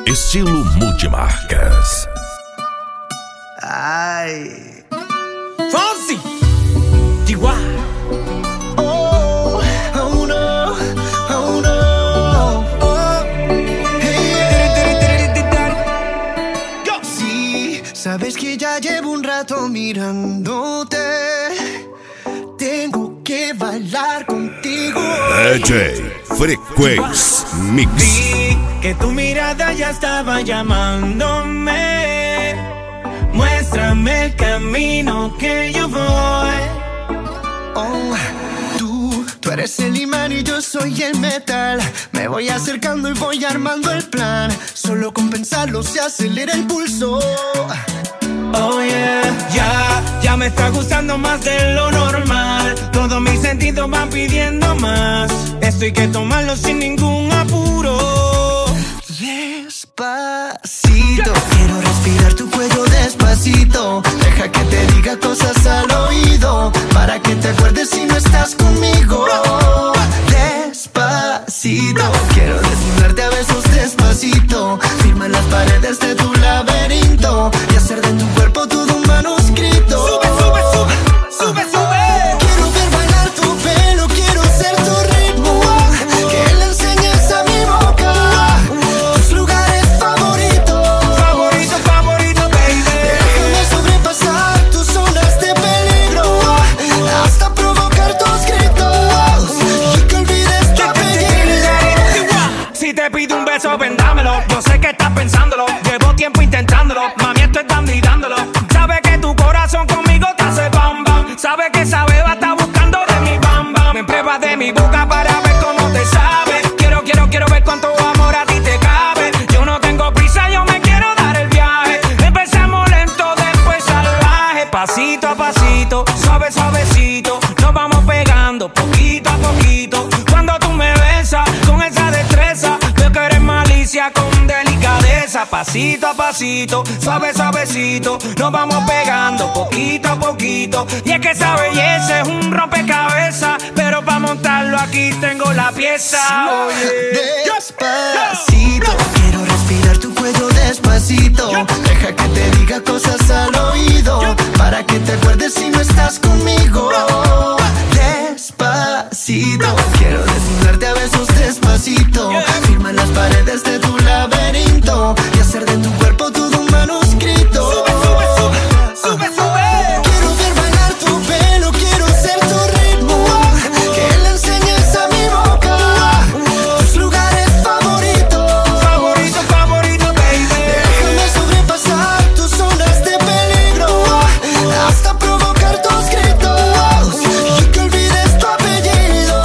Estilo multimarcas. Ai. Fonsi, Chihuahua. Oh, oh no, oh no. Oh, hey. Sí, sabes que ya llevo un rato mirándote. Tengo que bailar contigo. DJ Frequency Mix. Vi que tu mirada ya estaba llamándome. Muéstrame el camino que yo voy. Oh, tú eres el imán y yo soy el metal. Me voy acercando y voy armando el plan. Solo con pensarlo se acelera el pulso. Oh yeah, ya me está gustando más de lo normal. Todos mis sentidos van pidiendo más. Esto hay que tomarlo sin ningún apuro. Despacito, quiero respirar tu cuello despacito. Deja que te diga cosas al oído, para que te acuerdes si no estás conmigo. Despacito, quiero desnudarte a besos despacito. Firma las paredes de tu laberinto y hacer de tu cuerpo todo un manuscrito. Sube, sube, sube, sube, sube. Quiero ver bailar tu pelo, quiero ser tu ritmo. Que le enseñes a mi boca tus lugares favoritos. Favorito, favorito, baby. Déjame sobrepasar tus zonas de peligro hasta provocar tus gritos y que olvides tu apellido. Si te pido un beso, vendámelo. Yo sé que estás pensándolo. Llevo tiempo intentándolo. Mami, esto es dando y dándolo. Sabe que tu corazón conmigo te hace bam bam. Sabe que esa beba está buscando de mi bam bam. Me pruebas de mi boca para ver cómo te sabe. Quiero ver cuánto amor a ti te cabe. Yo no tengo prisa, yo me quiero dar el viaje. Empezamos lento, después salvaje. Pasito a pasito, suave, suavecito. Nos vamos pegando poquito a poquito. Cuando tú me besas con esa destreza, veo que eres malicia con delicadeza. Pasito a pasito, suave, suavecito. Nos vamos pegando poquito a poquito. Y es que esa belleza es un rompecabezas, pero para montarlo aquí tengo la pieza. Despacito, quiero respirar tu cuello despacito. Deja que te diga cosas al oído, para que te acuerdes si no estás conmigo. Despacito, quiero desnudarte a besos despacito. Firma las paredes de tu laberinto y hacer de tu cuerpo todo un manuscrito. Sube, sube, sube, sube, sube. Quiero ver bailar tu pelo, quiero ser tu ritmo. Que le enseñes a mi boca tus lugares favoritos. Favorito, favorito, baby. Déjame sobrepasar tus zonas de peligro hasta provocar tus gritos y que olvides tu apellido.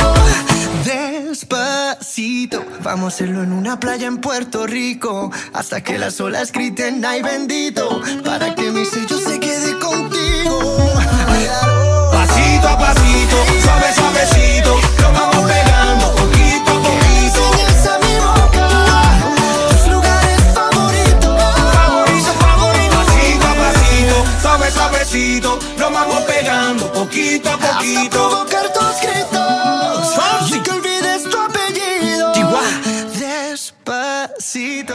Despacito, vamos a hacerlo en una playa en Puerto Rico, hasta que las olas griten ay bendito, para que mi sello se quede contigo. Pasito a pasito, suave, suavecito. Nos vamos pegando poquito a poquito. Enseñas a mi boca tus lugares favoritos. Favorito, favorito. Pasito a pasito, suave, suavecito. Nos vamos pegando poquito a Hasta poquito. provocar tu